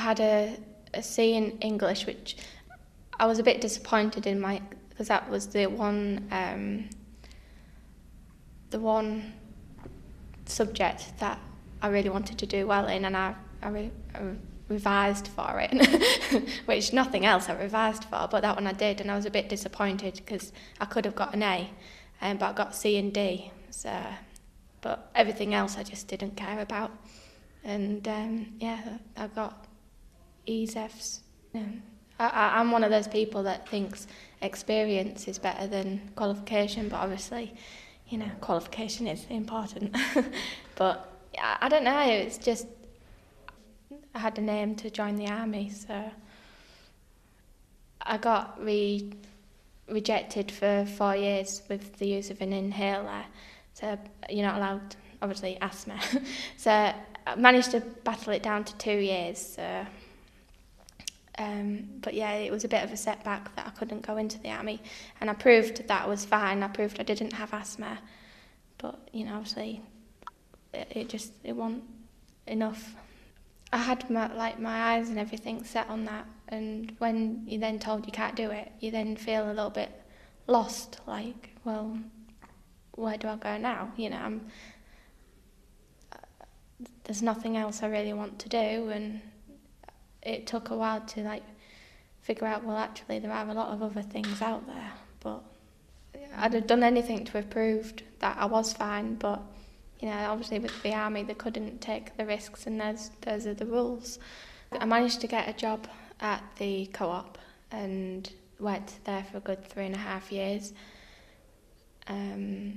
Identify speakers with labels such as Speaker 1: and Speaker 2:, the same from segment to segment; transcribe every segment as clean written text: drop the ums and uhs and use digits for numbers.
Speaker 1: had a C in English, which I was a bit disappointed in because that was the one subject that I really wanted to do well in, and I revised for it, which nothing else I revised for, but that one I did, and I was a bit disappointed because I could have got an A, but I got C and D. So, but everything else I just didn't care about, and I got E's, F's. I'm one of those people that thinks experience is better than qualification, but obviously, qualification is important. But I don't know, it's just I had a name to join the army, so I got rejected for 4 years with the use of an inhaler. So you're not allowed, obviously, asthma. So I managed to battle it down to 2 years. So, but yeah, it was a bit of a setback that I couldn't go into the army, and I proved that I was fine. I proved I didn't have asthma, but obviously, it wasn't enough. I had my eyes and everything set on that, and when you're then told you can't do it, you then feel a little bit lost. Like, well, where do I go now? There's nothing else I really want to do, and it took a while to figure out, well, actually there are a lot of other things out there, but I'd have done anything to have proved that I was fine, but obviously with the army they couldn't take the risks, and those are the rules. I managed to get a job at the co-op and worked there for a good 3.5 years. I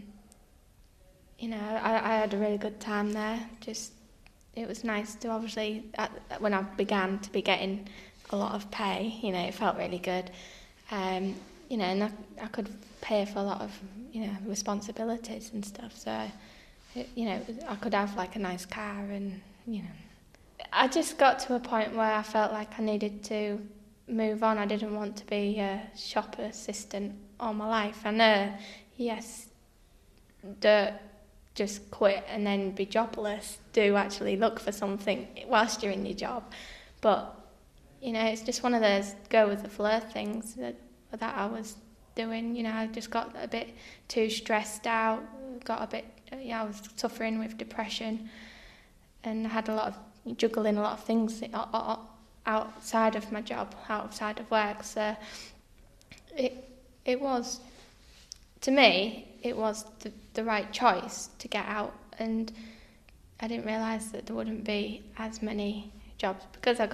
Speaker 1: had a really good time there. It was nice to, obviously, when I began to be getting a lot of pay, it felt really good. And I could pay for a lot of, responsibilities and stuff, so I could have a nice car, and I just got to a point where I felt like I needed to move on. I didn't want to be a shop assistant all my life. I know, yes, don't just quit and then be jobless. Do actually look for something whilst you're in your job, but it's just one of those go with the flow things that I was doing. I just got a bit too stressed out, I was suffering with depression, and I had juggling a lot of things outside of my job, outside of work. So it was, to me, it was the right choice to get out, and I didn't realise that there wouldn't be as many jobs because I